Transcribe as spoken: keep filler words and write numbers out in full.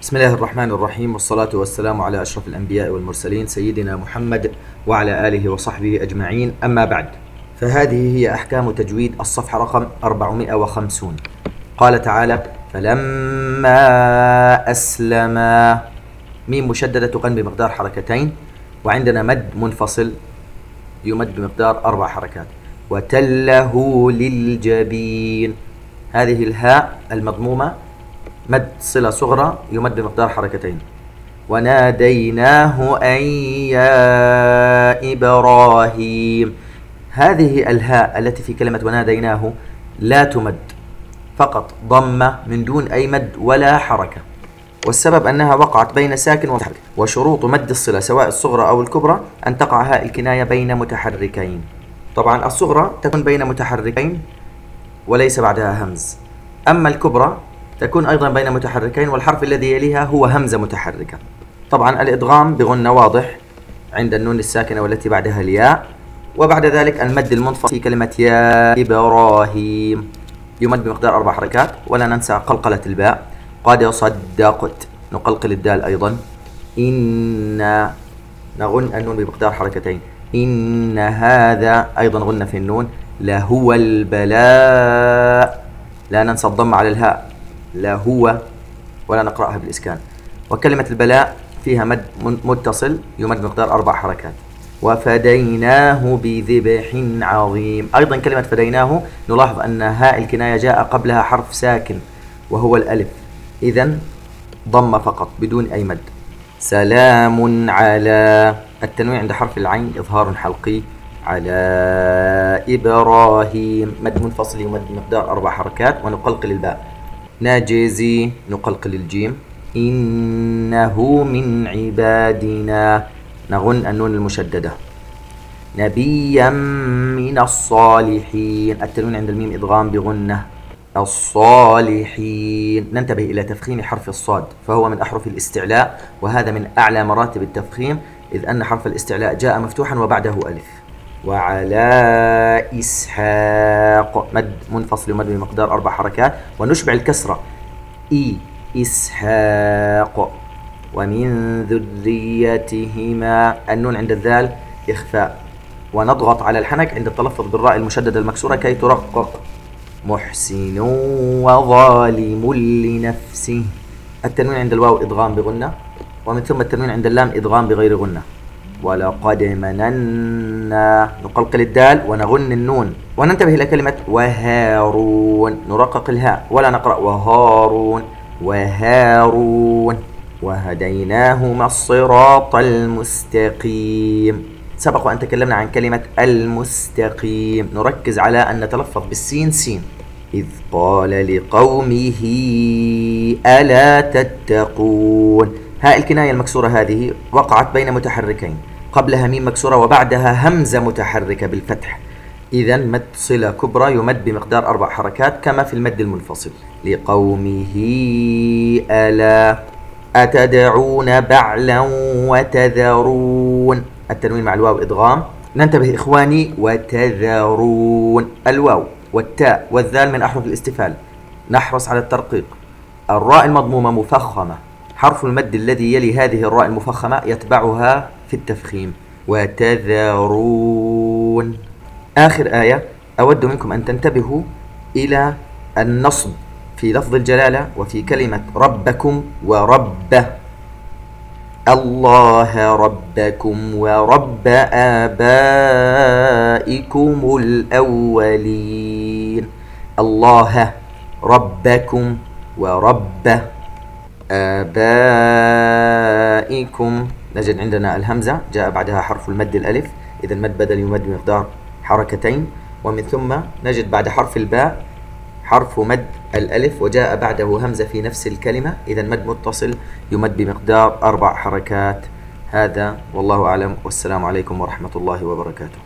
بسم الله الرحمن الرحيم، والصلاة والسلام على أشرف الأنبياء والمرسلين سيدنا محمد وعلى آله وصحبه أجمعين. أما بعد، فهذه هي أحكام تجويد الصفحة رقم أربعمائة وخمسين. قال تعالى: فلما أسلما، ميم مشددة تغن بمقدار حركتين، وعندنا مد منفصل يمد بمقدار أربع حركات. وتله للجبين، هذه الهاء المضمومة مد صلة صغرى يمد بمقدار حركتين. وناديناه أن يا إبراهيم، هذه الهاء التي في كلمة وناديناه لا تمد، فقط ضمة من دون أي مد ولا حركة، والسبب أنها وقعت بين ساكن ومتحرك. وشروط مد الصلة سواء الصغرى أو الكبرى أن تقع هاء الكناية بين متحركين. طبعا الصغرى تكون بين متحركين وليس بعدها همز، أما الكبرى تكون أيضا بين متحركين والحرف الذي يليها هو همزة متحركة. طبعا الإدغام بغنة واضح عند النون الساكنة والتي بعدها الياء، وبعد ذلك المد المنفصل في كلمة يا إبراهيم يمد بمقدار أربع حركات. ولا ننسى قلقلة الباء. قد صدقت نقلقل الدال أيضا. إن نغن النون بمقدار حركتين. إن هذا أيضا غنة في النون. لهو البلاء، لا ننسى الضم على الهاء، لهو، ولا نقرأها بالإسكان. وكلمة البلاء فيها مد متصل يمد بمقدار أربع حركات. وفديناه بذبح عظيم، أيضا كلمة فديناه نلاحظ أن هاء الكناية جاء قبلها حرف ساكن وهو الألف، إذن ضم فقط بدون أي مد. سلام على، التنوين عند حرف العين إظهار حلقي. على إبراهيم مد منفصل يمد بمقدار أربع حركات ونقلقل الباء. ناجزي نقلقل الجيم. إنه من عبادنا نغن النون المشددة. نبيا من الصالحين، التنوين عند الميم إدغام بغنة. الصالحين، ننتبه إلى تفخيم حرف الصاد، فهو من أحرف الاستعلاء، وهذا من أعلى مراتب التفخيم، إذ أن حرف الاستعلاء جاء مفتوحا وبعده ألف. وعلى إسحاق مد منفصل يمد بمقدار أربع حركات ونشبع الكسرة. إي إسحاق. ومن ذريتهما النون عند الذال إخفاء، ونضغط على الحنك عند التلفظ بالراء المشددة المكسورة كي ترقق. محسن وظالم لنفسه، التنوين عند الواو إدغام بغنة، ومن ثم التنوين عند اللام إدغام بغير غنة. ولقد مننا نقلقل الدال ونغن النون. وننتبه إلى كلمة وهارون، نرقق الهاء ولا نقرأ وهارون. وهارون. وهديناهما الصراط المستقيم، سبق وأن تكلمنا عن كلمة المستقيم، نركز على أن نتلفظ بالسين سين. إذ قال لقومه ألا تتقون، هاء الكناية المكسورة هذه وقعت بين متحركين، قبلها ميم مكسورة وبعدها همزة متحركة بالفتح، إذا مد صلة كبرى يمد بمقدار أربع حركات كما في المد المنفصل. لقومه ألا أتدعون بعلا وتذرون، التنوين مع الواو إدغام. ننتبه إخواني، وتذرون، الواو والتاء والذال من أحرف الاستفال، نحرص على الترقيق. الراء المضمومة مفخمة، حرف المد الذي يلي هذه الراء المفخمة يتبعها في التفخيم. وتذرون. آخر آية أود منكم أن تنتبهوا إلى النصب في لفظ الجلالة وفي كلمة ربكم ورب. الله ربكم ورب آبائكم الأولين. الله ربكم ورب آبائكم، نجد عندنا الهمزة جاء بعدها حرف المد الألف، إذا المد بدل يمد بمقدار حركتين. ومن ثم نجد بعد حرف الباء حرف مد الألف وجاء بعده همزة في نفس الكلمة، إذا مد متصل يمد بمقدار أربع حركات. هذا والله أعلم، والسلام عليكم ورحمة الله وبركاته.